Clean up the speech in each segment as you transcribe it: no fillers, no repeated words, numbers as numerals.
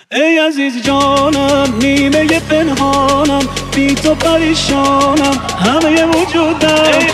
ای عزیز جانم نیمه پنهانم، بی تو پریشانم همه وجودم.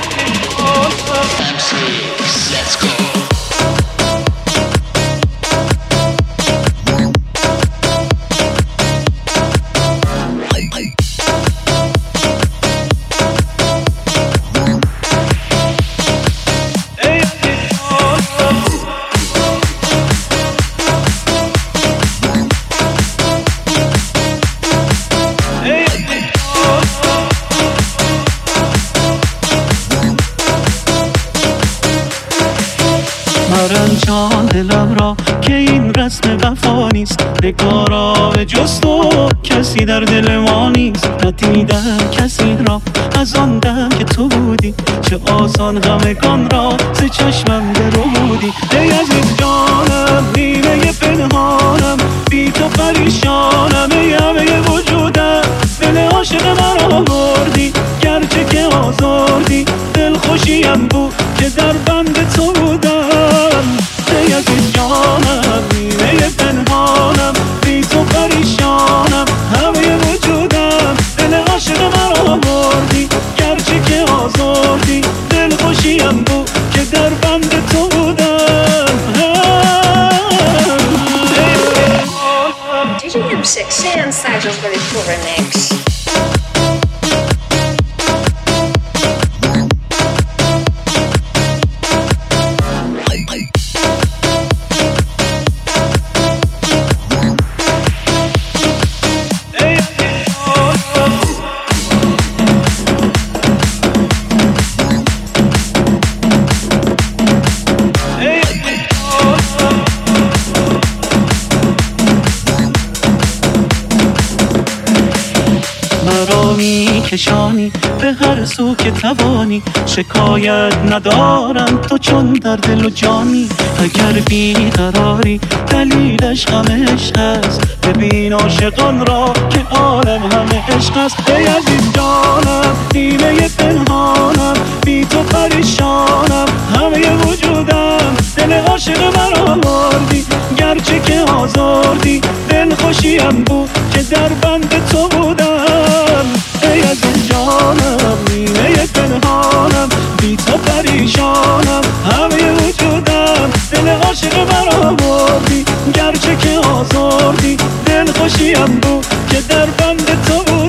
جان دلم را که این رسم وفا نیست، نگارا به جز تو کسی در دل ما نیست. ندیدم کسی را از آن دم که تو بودی، چه آسان همگان را ز چشمم درودی. ای عزیز جانم نیمه پنهانم، بی تو پریشانم ای همه وجودم. دل عاشق مرا بردی گرچه که آزردی، دل خوشیم بود که در بند تو بودم. ای عزیز جانم نیمه پنهانم، بی تو پریشانم همه وجودم. دل عاشق مرا بردی گرچه که آزردی، دل خوشیم بود که در بند تو بودم. DJM 6 and Sajos Very Cool Remix. مرا میکشانی به هر سو که توانی، شکایت ندارم تو چون در دل و جانی. اگر بیقراری دلیلش همه عشق است، ببین عاشقان را که عالم همه عشق است. ای عزیز جانم نیمه پنهانم، بی تو پریشانم همه وجودم. دل عاشق مرا بردی گرچه که آزردی، دل خوشیم بود که در بند تو بودم. ای عزیز جانم نیمه پنهانم، بی تو پریشانم همه وجودم. دل عاشق مرا بردی گرچه که آزردی، دل خوشیم بود که در بند تو بودم.